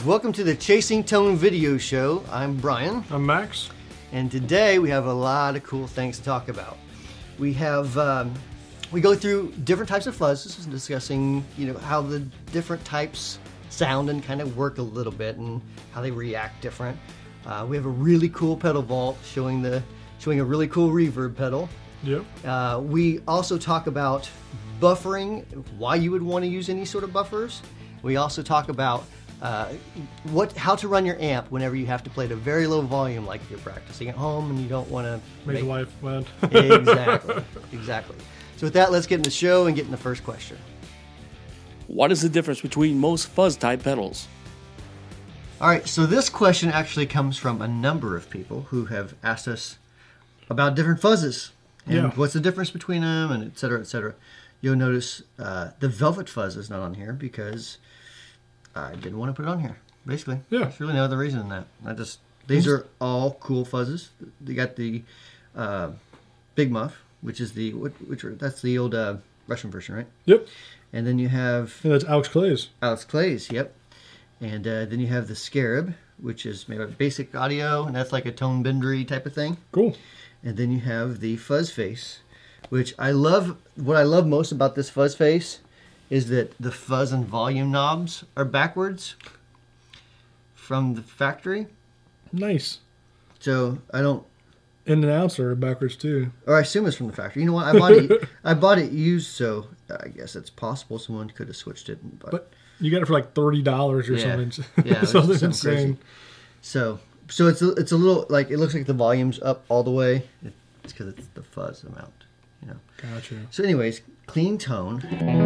welcome to the Chasing Tone video show. I'm Brian. I'm Max. And today we have a lot of cool things to talk about. We have, we go through different types of fuzzes, discussing, how the different types sound and kind of work a little bit and how they react different. We have a really cool pedal vault showing a really cool reverb pedal. Yep. We also talk about buffering, why you would want to use any sort of buffers. We also talk about how to run your amp whenever you have to play at a very low volume, like if you're practicing at home and you don't want to make life loud. Exactly. So with that, let's get in the show and get in the first question. What is the difference between most fuzz-type pedals? All right, so this question actually comes from a number of people who have asked us about different fuzzes and what's the difference between them, and et cetera, et cetera. You'll notice the Velvet Fuzz is not on here because I didn't want to put it on here, basically. Yeah. There's really no other reason than that. These are all cool fuzzes. You got the Big Muff, which is that's the old Russian version, right? Yep. And then you have... And that's Alex Clay's. Alex Clay's, yep. And then you have the Scarab, which is made of basic audio, and that's like a tone bendery type of thing. Cool. And then you have the Fuzz Face, which I love. What I love most about this Fuzz Face is that the fuzz and volume knobs are backwards from the factory. Nice. So I don't... In and outs are backwards too. Or I assume it's from the factory. You know what? I bought it used, so I guess it's possible someone could have switched it. But you got it for like $30 or something. Yeah, something insane. Crazy. So it's a little like, it looks like the volume's up all the way. It's because it's the fuzz amount, Gotcha. So anyways, clean tone.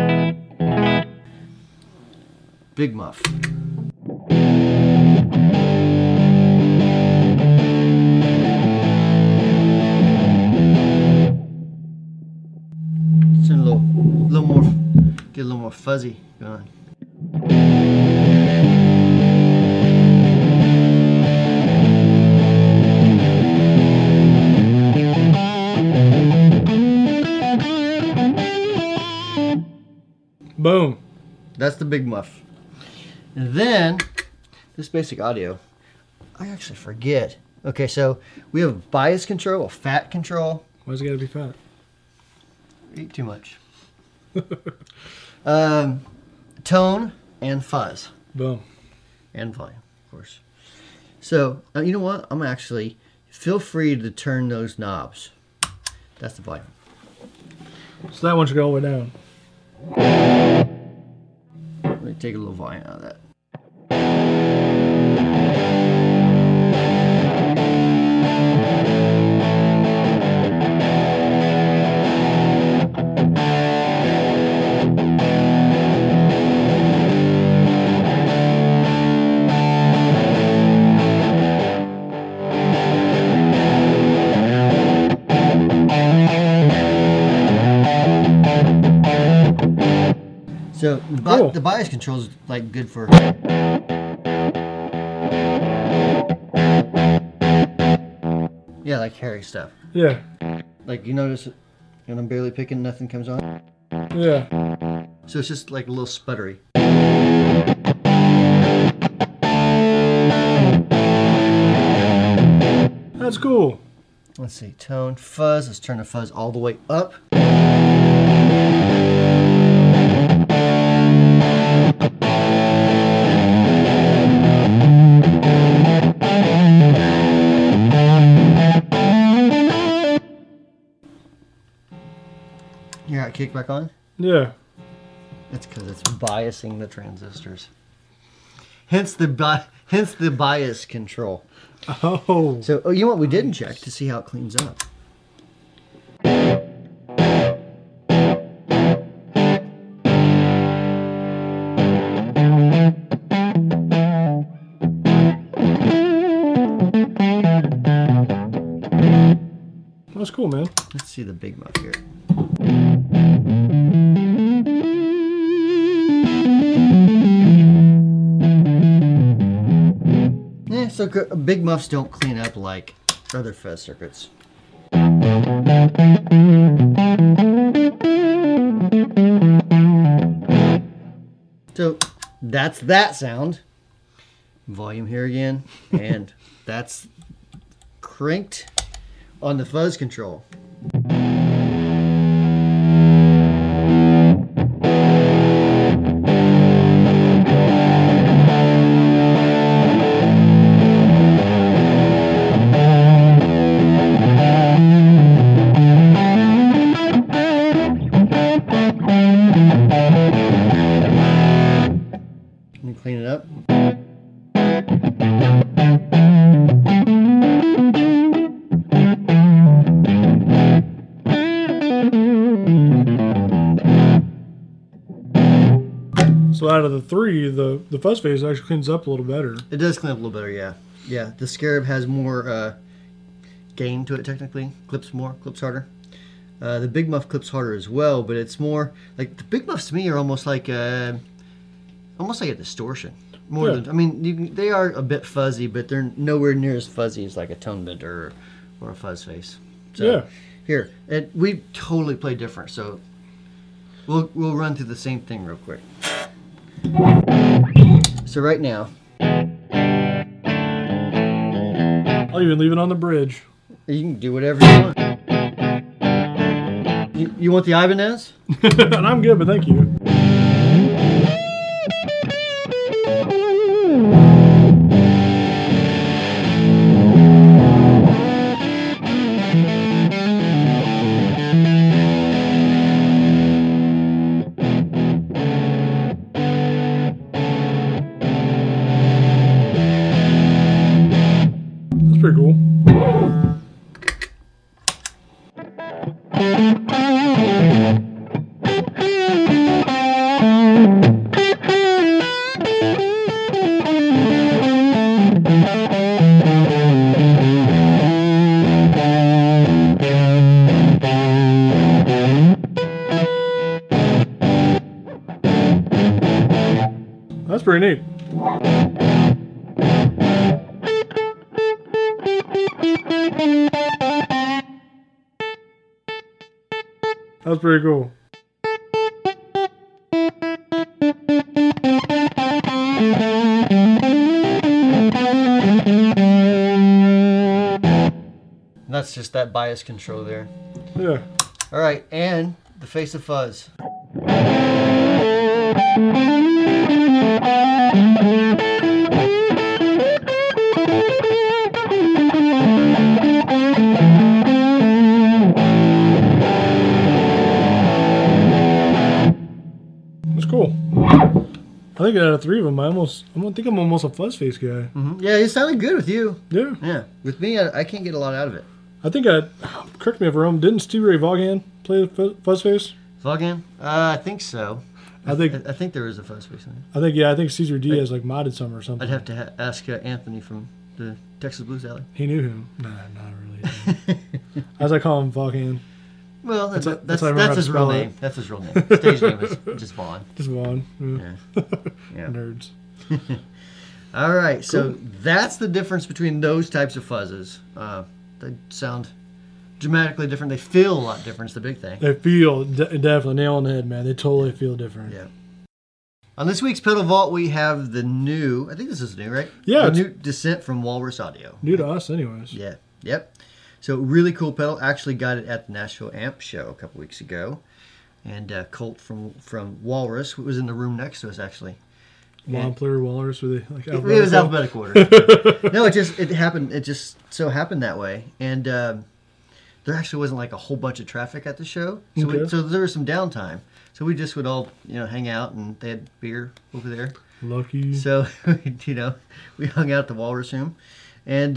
Big Muff. It's a little more, get a little more fuzzy going. Boom. That's the Big Muff. And then, this basic audio, I actually forget. Okay, so we have bias control, a fat control. Why's it got to be fat? Eat too much. Tone and fuzz. Boom. And volume, of course. So, you know what? I'm actually, feel free to turn those knobs. That's the volume. So that one should go all the way down. Let me take a little volume out of that. So the bias control is like good for... Yeah, like hairy stuff. Yeah. Like you notice when I'm barely picking, nothing comes on. Yeah. So it's just like a little sputtery. That's cool. Let's see, tone, fuzz. Let's turn the fuzz all the way up. You got kick back on? Yeah. That's because it's biasing the transistors. Hence the bias control. Oh. So, you know what we didn't check to see how it cleans up? That's cool, man. Let's see the Big Muff here. Yeah, so Big Muffs don't clean up like other fuzz circuits. So that's that sound. Volume here again, and that's cranked on the fuzz control. Let me clean it up. So out of the three, the fuzz face actually cleans up a little better. It does clean up a little better, yeah. Yeah, the Scarab has more gain to it technically. Clips more, clips harder. The Big Muff clips harder as well, but it's more like the Big Muffs to me are almost like a distortion. More Yeah. than, I mean, they are a bit fuzzy, but they're nowhere near as fuzzy as like a tone bender or a fuzz face. So Yeah. here, we totally play different. So we'll run through the same thing real quick. So right now, I'll even leave it on the bridge. you can do whatever you want. You want the Ibanez? And I'm good, but thank you. That's pretty cool. That's pretty neat. That's pretty cool. That's just that bias control there. Yeah. All right, and the face of fuzz. That's cool. I think out of three of them, I think I'm almost a fuzz face guy. Yeah, it sounded good with you. Yeah. Yeah, with me, I can't get a lot out of it. I think correct me if I'm wrong, didn't Stevie Ray Vaughan play fuzz face? Vaughan? I think so. I think there is a fuzz face in it. I think Cesar Diaz like modded some or something. I'd have to ask Anthony from the Texas Blues Alley. He knew him. Nah, not really. As I call him, Vaughan. Well, that's how I remember how to his real spell it. name. That's his real name. Stage name is just Vaughn. Just Vaughn. Yeah. Yeah. Nerds. All right, so that's the difference between those types of fuzzes. They sound dramatically different. They feel a lot different. It's the big thing. They feel definitely nail on the head, man. They totally feel different. Yeah. On this week's Pedal Vault, we have the new. I think this is new, right? Yeah, The new Descent from Walrus Audio. New to us, anyways. Yeah. Yep. So really cool pedal. Actually got it at the Nashville Amp Show a couple weeks ago, and Colt from Walrus was in the room next to us actually. Wampler, Walrus, were they like It was alphabetical order. No, it happened. It just so happened that way, and there actually wasn't like a whole bunch of traffic at the show, so Okay. so there was some downtime. So we just would all hang out, and they had beer over there. Lucky. So we hung out at the Walrus room, and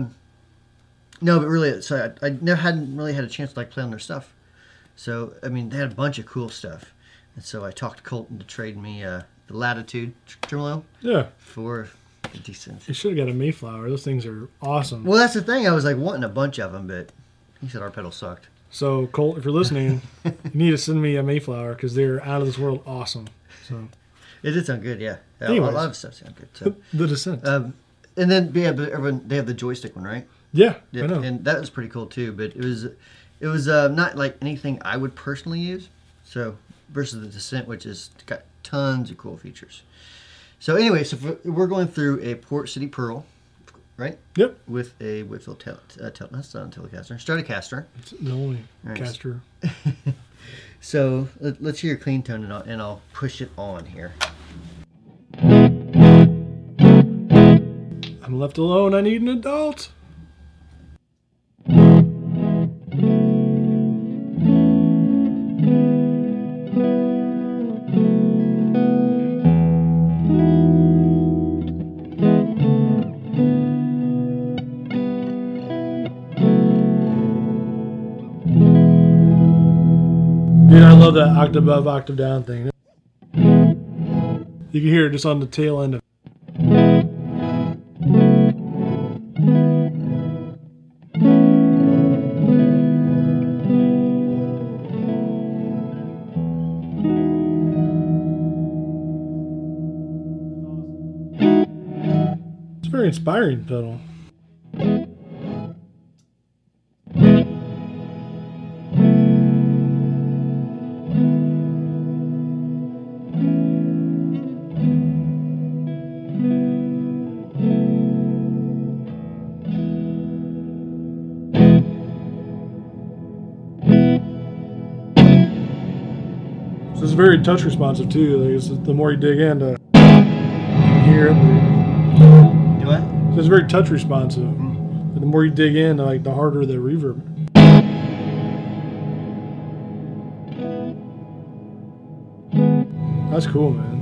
no, but really, so I never hadn't really had a chance to like play on their stuff. So I mean, they had a bunch of cool stuff, and so I talked Colton to trade me the Latitude tremolo Yeah. for 50 cents. You should have got a Mayflower. Those things are awesome. Well, that's the thing. I was like wanting a bunch of them, but he said our pedal sucked. So, Colt, if you're listening, you need to send me a Mayflower because they're out of this world awesome. So, It did sound good, yeah. A Anyways. lot of stuff sound good. So, The Descent. and then they have the joystick one, right? yeah, Yeah, I know. and that was pretty cool too. But it was not like anything I would personally use. So versus the Descent, which has got tons of cool features. So anyway, we're going through a Port City Pearl, right? Yep. With a Whitfield Telecaster, Stratocaster. It's the only Right. caster. So let's hear your clean tone, and I'll push it on here. I'm left alone. I need an adult. Dude, I love that octave up, octave down thing. You can hear it just on the tail end of it. It's a very inspiring pedal. So it's very touch responsive too. Like the more you dig in, you can hear it. Do I? So it's very touch responsive. But the more you dig in, like the harder the reverb. That's cool, man.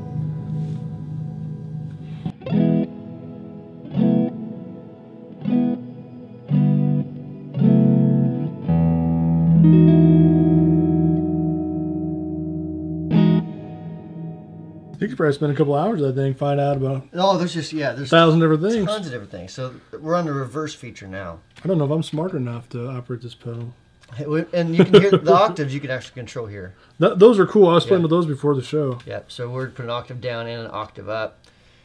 You could probably spend a couple hours, I think, find out about Oh, there's there's 1,000 different things. tons of different things. So we're on the reverse feature now. I don't know if I'm smart enough to operate this pedal. And you can hear the octaves you can actually control here. Those are cool. I was playing Yeah. with those before the show. Yep. So we're putting an octave down and an octave up.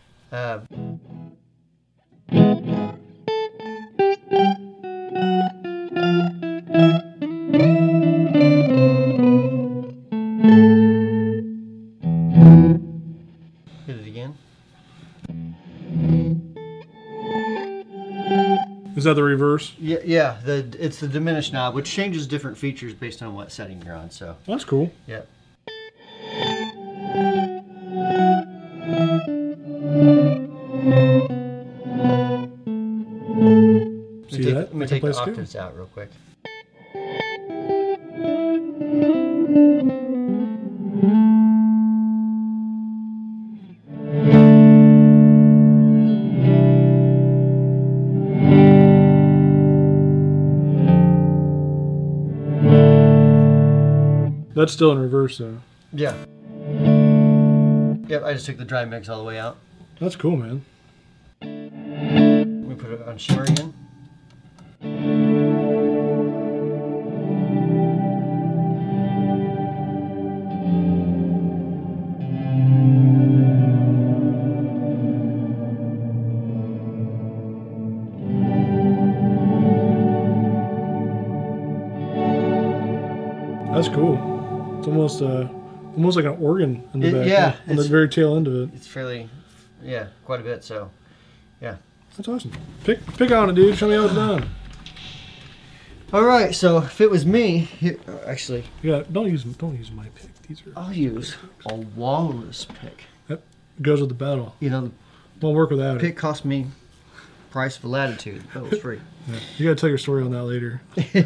Hit it again. Is that the reverse? Yeah. It's the diminished knob, which changes different features based on what setting you're on. So, That's cool. yep. See that? Let me I can take play the scale. octaves out real quick. That's still in reverse though. Yeah. Yep, I just took the dry mix all the way out. That's cool, man. Let me put it on shimmer again. That's cool. It's almost like an organ in the back. Yeah, On the very tail end of it. It's fairly, quite a bit. So, yeah. That's awesome. Pick on it, dude. Show me how it's done. All right. So if it was me, actually, Yeah, don't use my pick. These are I'll use a walrus pick. it goes with the battle. You know, the Won't work without it. pick cost me price of a Latitude. That was free. Yeah. You gotta tell your story on that later.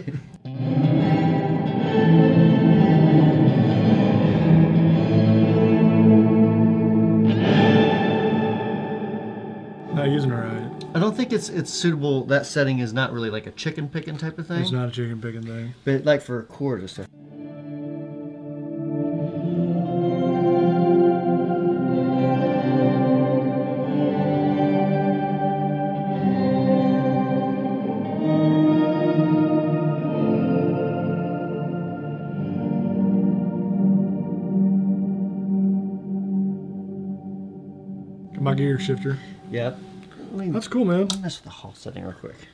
Not using it right. I don't think it's suitable. That setting is not really like a chicken picking type of thing. It's not a chicken picking thing. But like for a chord and stuff. My gear shifter. Yep. Let me That's cool, man. mess with the Hall setting real quick.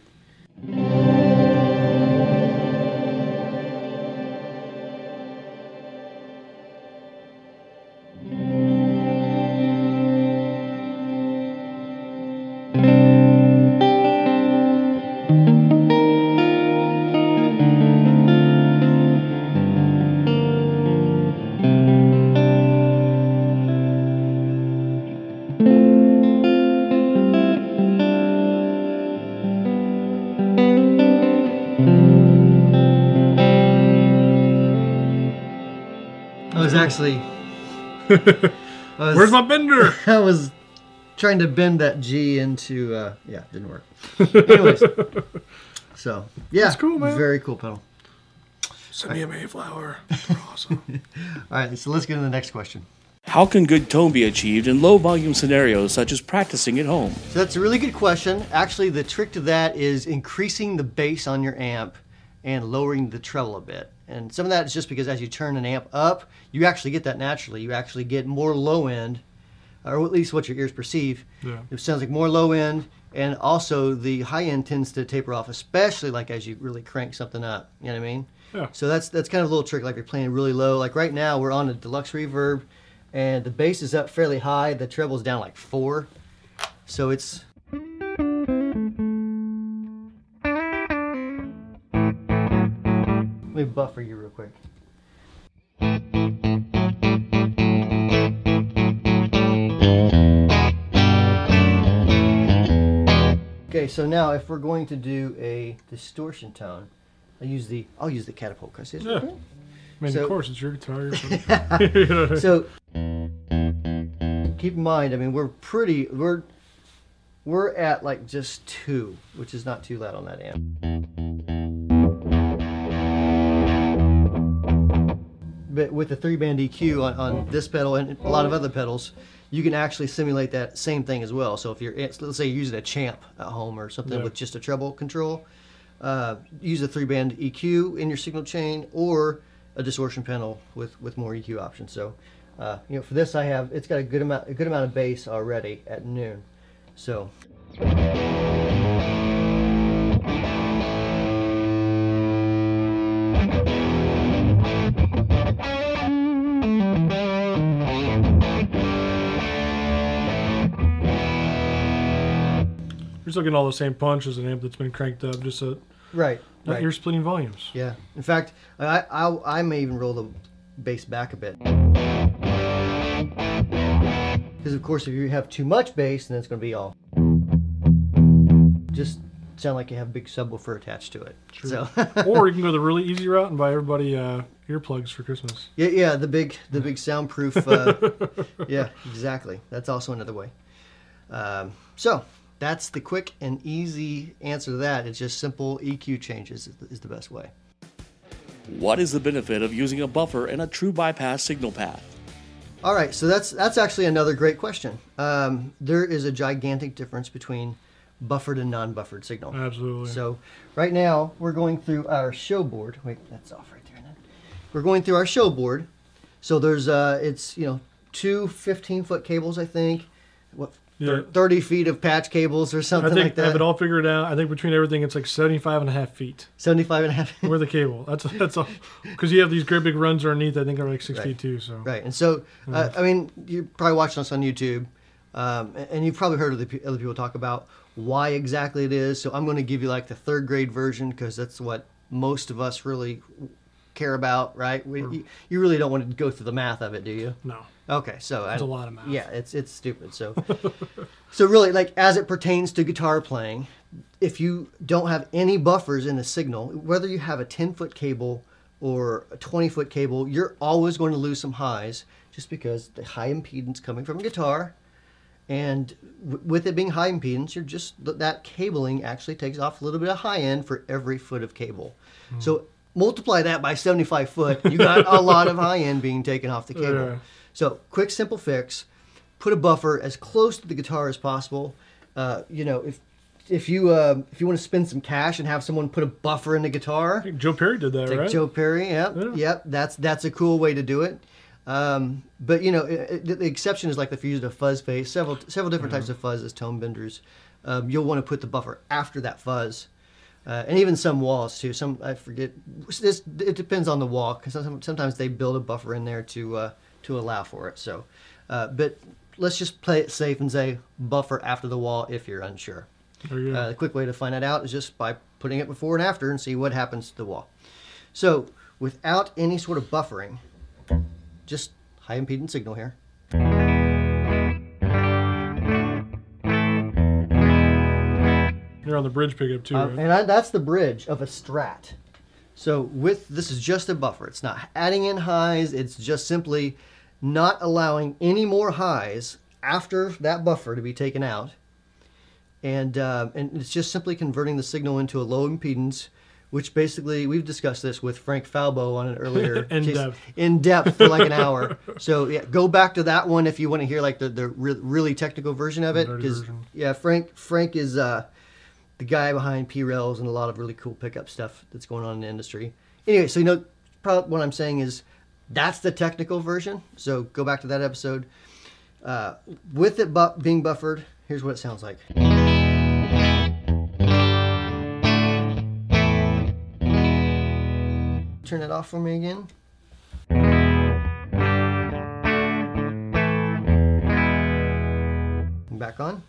I was actually. Where's my bender? I was trying to bend that G into. Yeah, didn't work. Anyways, so yeah, That's cool, man. Very cool pedal. Send me a Mayflower. They're awesome. All right, so let's get to the next question. How can good tone be achieved in low volume scenarios such as practicing at home? So that's a really good question. Actually, the trick to that is increasing the bass on your amp and lowering the treble a bit. And some of that is just because as you turn an amp up, you actually get that naturally. You actually get more low end, or at least what your ears perceive. Yeah. It sounds like more low end, and also the high end tends to taper off, especially like as you really crank something up. You know what I mean? Yeah. So that's kind of a little trick. Like you're playing really low. Like right now, we're on a deluxe reverb, and the bass is up fairly high. The treble's down like 4, so it's. Let me buffer you real quick. Okay, so now if we're going to do a distortion tone, I'll use the catapult because it's Yeah. I mean, So- of course, it's your guitar. So keep in mind, I mean, we're at like just 2, which is not too loud on that amp. But with the 3-band EQ on this pedal and a lot of other pedals, you can actually simulate that same thing as well. So if let's say you're using a Champ at home or something Yeah. with just a treble control, use a 3-band EQ in your signal chain or a distortion panel with more EQ options. So, for this it's got a good amount of bass already at noon. So. You're still getting all the same punch as an amp that's been cranked up, just not Right. ear splitting volumes. Yeah. In fact, I may even roll the bass back a bit. Because of course, if you have too much bass, then it's going to be all just sound like you have a big subwoofer attached to it. True. So Or you can go the really easy route and buy everybody earplugs for Christmas. yeah, the big soundproof. Yeah, exactly. That's also another way. So that's the quick and easy answer to that. It's just simple EQ changes is the best way. What is the benefit of using a buffer and a true bypass signal path? All right, so that's actually another great question. There is a gigantic difference between buffered and non-buffered signal. Absolutely. So right now we're going through our show board. Wait, that's off right there. We're going through our show board. So there's it's 2 15-foot cables, I think. What? Yeah. 30 feet of patch cables or something I think like that. I have it all figured out. I think between everything, it's like 75.5 feet. 75 and a half. Where the cable. That's all. Because you have these great big runs underneath. I think are like 6 feet too. So Right, and so I mean, you're probably watching us on YouTube, and you've probably heard other people talk about why exactly it is. So I'm going to give you like the 3rd grade version because that's what most of us really care about, right? You really don't want to go through the math of it, do you? no, Okay, so it's a lot of math. Yeah, it's stupid. So, so really, like as it pertains to guitar playing, if you don't have any buffers in the signal, whether you have a 10-foot cable or a 20-foot cable, you're always going to lose some highs just because the high impedance coming from a guitar, and with it being high impedance, you're just that cabling actually takes off a little bit of high end for every foot of cable. So multiply that by 75 foot, you got a lot of high end being taken off the cable. Yeah. So quick, simple fix: put a buffer as close to the guitar as possible. If you want to spend some cash and have someone put a buffer in the guitar, I think Joe Perry did that, like right? Joe Perry, yep, that's a cool way to do it. But the exception is like if you use a fuzz face, several different types of fuzzes, tone benders. You'll want to put the buffer after that fuzz. And even some walls too. Some I forget. It depends on the wall because sometimes they build a buffer in there to allow for it. So, but let's just play it safe and say buffer after the wall if you're unsure. There you go. The quick way to find that out is just by putting it before and after and see what happens to the wall. So without any sort of buffering, just high impedance signal here. You're on the bridge pickup too, right? And that's the bridge of a Strat. So this is just a buffer. It's not adding in highs. It's just simply not allowing any more highs after that buffer to be taken out. And it's just simply converting the signal into a low impedance, which basically, we've discussed this with Frank Falbo on an earlier in depth for like an hour. So yeah, go back to that one if you want to hear like the really technical version of it. Because yeah, Frank is the guy behind P-Rails and a lot of really cool pickup stuff that's going on in the industry. Anyway, so probably what I'm saying is that's the technical version. So go back to that episode. With it being buffered, here's what it sounds like. Turn it off for me again. Back on.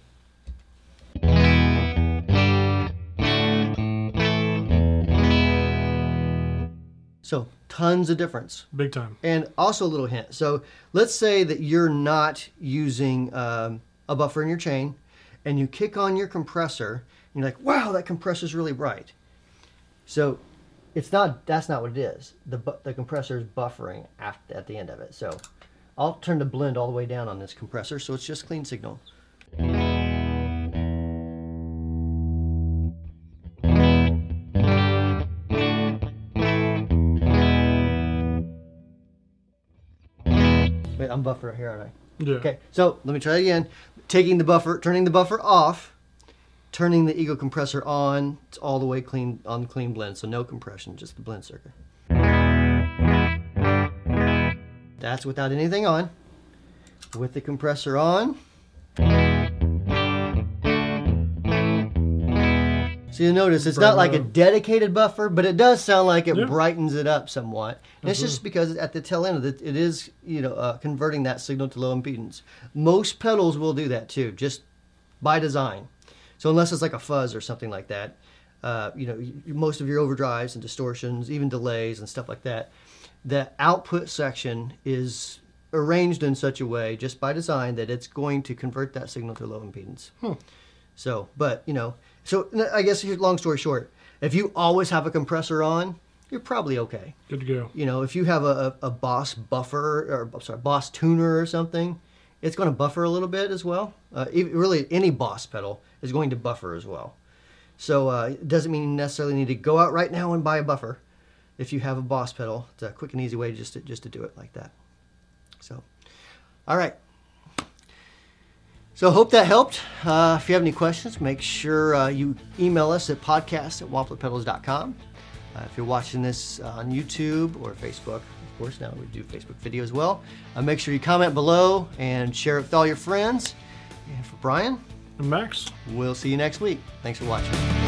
So tons of difference. Big time. And also a little hint. So let's say that you're not using a buffer in your chain and you kick on your compressor and you're like, wow, that compressor's really bright. So that's not what it is. The compressor is buffering at the end of it. So I'll turn the blend all the way down on this compressor so it's just clean signal. Wait, I'm buffer here, aren't I? Yeah. Okay, so let me try it again. Turning the buffer off, turning the Ego compressor on. It's all the way clean on the clean blend, so no compression, just the blend circuit. That's without anything on. With the compressor on. So you'll notice it's not like a dedicated buffer, but it does sound like it brightens it up somewhat. And it's just because at the tail end of it, it is converting that signal to low impedance. Most pedals will do that too, just by design. So unless it's like a fuzz or something like that, most of your overdrives and distortions, even delays and stuff like that, the output section is arranged in such a way, just by design, that it's going to convert that signal to low impedance. So, but, so I guess long story short, if you always have a compressor on, you're probably okay. Good to go. If you have a Boss buffer, Boss tuner or something, it's going to buffer a little bit as well. Really, any Boss pedal is going to buffer as well. So it doesn't mean you necessarily need to go out right now and buy a buffer. If you have a Boss pedal, it's a quick and easy way just to do it like that. So, all right. So hope that helped. If you have any questions, make sure you email us at podcast@wamplerpedals.com. If you're watching this on YouTube or Facebook, of course, now we do Facebook video as well. Make sure you comment below and share it with all your friends. And for Brian and Max, we'll see you next week. Thanks for watching.